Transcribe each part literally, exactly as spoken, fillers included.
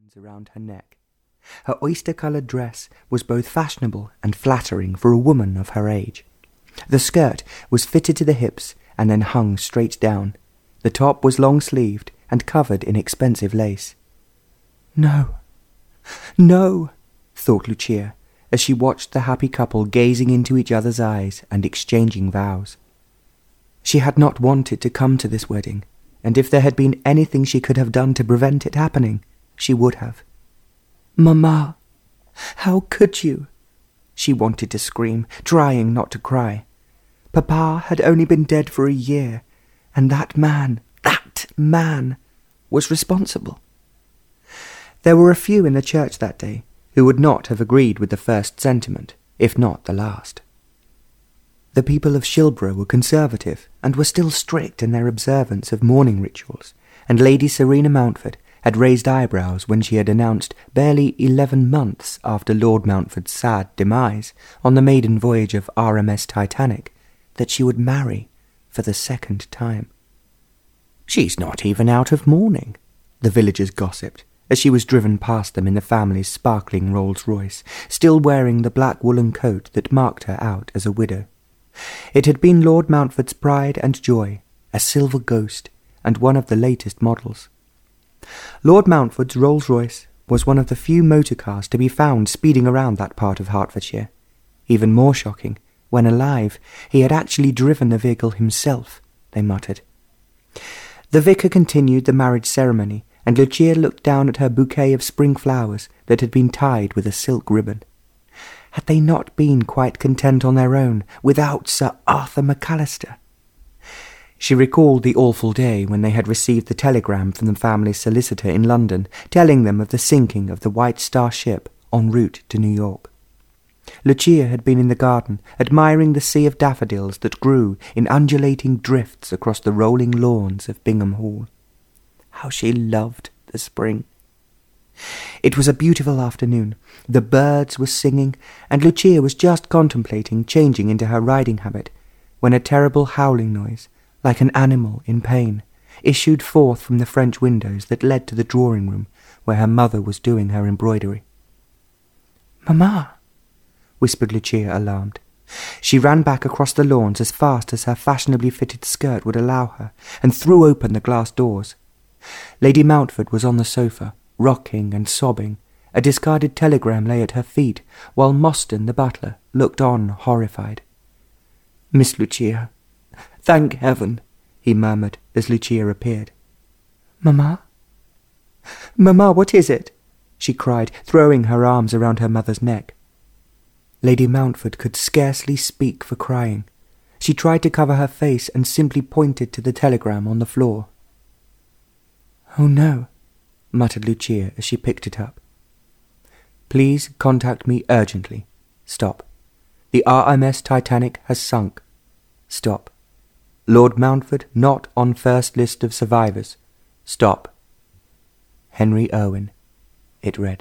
around her neck. Her oyster-coloured dress was both fashionable and flattering for a woman of her age. The skirt was fitted to the hips and then hung straight down. The top was long-sleeved and covered in expensive lace. No, no, thought Lucia, as she watched the happy couple gazing into each other's eyes and exchanging vows. She had not wanted to come to this wedding, and if there had been anything she could have done to prevent it happening, she would have. "Mamma, how could you?" She wanted to scream, trying not to cry. Papa had only been dead for a year, and that man, that man, was responsible. There were a few in the church that day who would not have agreed with the first sentiment, if not the last. The people of Shilborough were conservative and were still strict in their observance of mourning rituals, and Lady Serena Mountford had raised eyebrows when she had announced, barely eleven months after Lord Mountford's sad demise on the maiden voyage of R M S Titanic, that she would marry for the second time. "She's not even out of mourning," the villagers gossiped, as she was driven past them in the family's sparkling Rolls-Royce, still wearing the black woolen coat that marked her out as a widow. It had been Lord Mountford's pride and joy, a silver ghost, and one of the latest models. Lord Mountford's Rolls-Royce was one of the few motor cars to be found speeding around that part of Hertfordshire. Even more shocking, when alive, he had actually driven the vehicle himself, they muttered. The vicar continued the marriage ceremony, and Lucia looked down at her bouquet of spring flowers that had been tied with a silk ribbon. Had they not been quite content on their own, without Sir Arthur McAllister? She recalled the awful day when they had received the telegram from the family's solicitor in London, telling them of the sinking of the White Star ship en route to New York. Lucia had been in the garden, admiring the sea of daffodils that grew in undulating drifts across the rolling lawns of Bingham Hall. How she loved the spring! It was a beautiful afternoon. The birds were singing, and Lucia was just contemplating changing into her riding habit, when a terrible howling noise, like an animal in pain, issued forth from the French windows that led to the drawing-room where her mother was doing her embroidery. "Mamma!" whispered Lucia, alarmed. She ran back across the lawns as fast as her fashionably fitted skirt would allow her, and threw open the glass doors. Lady Mountford was on the sofa, rocking and sobbing. A discarded telegram lay at her feet, while Mostyn, the butler, looked on horrified. "Miss Lucia, thank heaven," he murmured as Lucia appeared. "Mamma? Mamma, what is it?" she cried, throwing her arms around her mother's neck. Lady Mountford could scarcely speak for crying. She tried to cover her face and simply pointed to the telegram on the floor. "Oh no," muttered Lucia as she picked it up. "Please contact me urgently. Stop. The R M S Titanic has sunk. Stop. Lord Mountford not on first list of survivors. Stop. Henry Irwin," it read.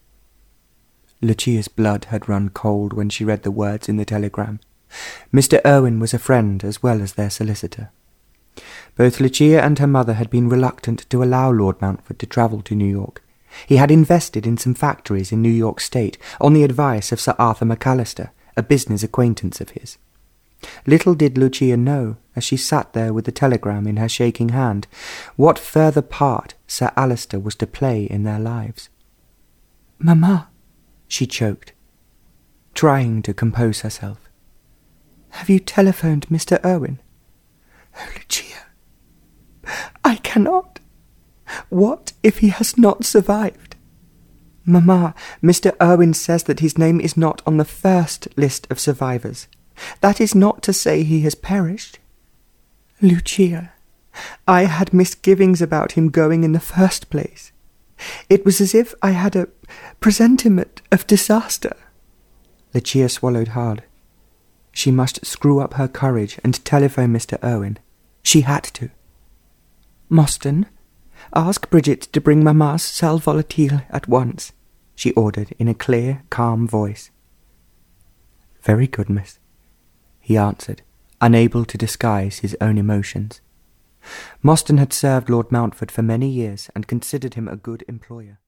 Lucia's blood had run cold when she read the words in the telegram. Mister Irwin was a friend as well as their solicitor. Both Lucia and her mother had been reluctant to allow Lord Mountford to travel to New York. He had invested in some factories in New York State on the advice of Sir Arthur McAllister, a business acquaintance of his. Little did Lucia know, as she sat there with the telegram in her shaking hand, what further part Sir Alister was to play in their lives. "Mamma," she choked, trying to compose herself. "Have you telephoned Mister Irwin?" "Oh, Lucia, I cannot. What if he has not survived?" "Mamma, Mister Irwin says that his name is not on the first list of survivors. That is not to say he has perished." "Lucia, I had misgivings about him going in the first place. It was as if I had a presentiment of disaster." Lucia swallowed hard. She must screw up her courage and telephone Mister Irwin. She had to. "Mostyn, ask Bridget to bring Mamma's sal volatile at once," she ordered in a clear, calm voice. "Very good, miss," he answered, unable to disguise his own emotions. Mostyn had served Lord Mountford for many years and considered him a good employer.